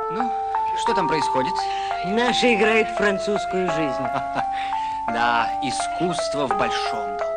Ну, что там происходит? Наша играет французскую жизнь. Да, искусство в большом долгу.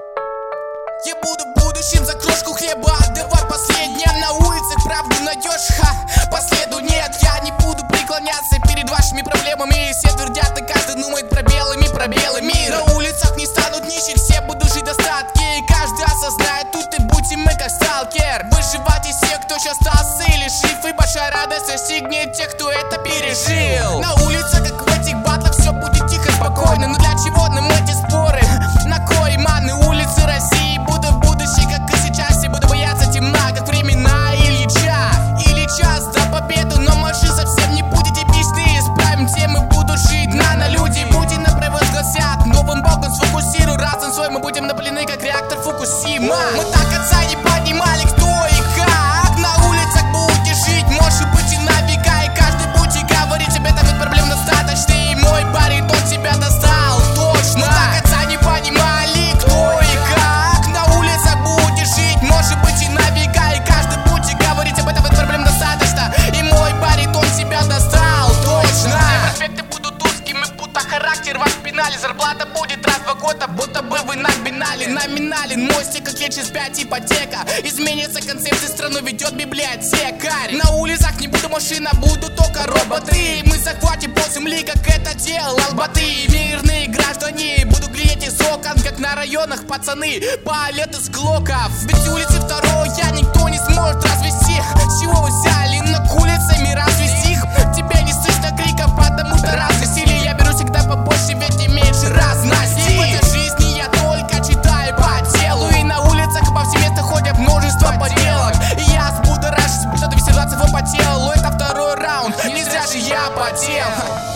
Я буду будущим за крошку хлеба отдавать последнее. На улицах правду найдешь, по следу нет. Я не буду преклоняться перед вашими проблемами. Все твердят, и каждый думает про белый мир. На улицах не станут нищих, все будут жить в достатке. И каждый осознает, тут и будем мы как сталкер. Выживать из всех, кто сейчас остался или жив. И большая радость достигнет тех, кто это пережил. На улицах, как в этих батлах, все будет тихо, спокойно. Но для чего нам эти споры? На кой маны улицы России? Буду в будущем, как и сейчас. И буду бояться темна, как времена Ильича. Ильича за победу, но машин совсем не будет эпичный. Исправим темы, буду жить на люди. Путина провозгласят новым богом сфокусируй. Разум свой мы будем напалены, как реактор Фукусима. Мы так отца не понимали, кто и как. На улицах будете жить, может быть и на века. И каждый будет говорить, об этом проблем достаточно. И мой баритон тебя достал, точно. Мы так отца не понимали, кто и как. На улицах будете жить, может быть и на века. И каждый будет говорить, об этом проблем достаточно. И мой баритон тебя достал, точно. Все проспекты будут узкими, будто характер вас пинали. Зарплата будет раз в 2 года, будто бы вы нагнали. Номинален мой стик, как лет через 5 ипотека. Изменится концепция, страну ведет библиотекарь. На улицах не буду машина, буду только роботы. Мы захватим пол земли, как это делал Албаты. Мирные граждане, буду глядеть из окон, как на районах пацаны палят из глоков. Ведь улицы второй я никто не сможет развести. С чего вы взяли над улицами развести их? Тебе не слышно криков, потому что развесили. Я беру всегда побольше, ведь и меньше разности. В этой жизни я только читаю по делу. И на улицах повсеместно ходят множество поделок. И я взбудоражусь, будто 220 по телу. Это второй раунд, не зря же я потел.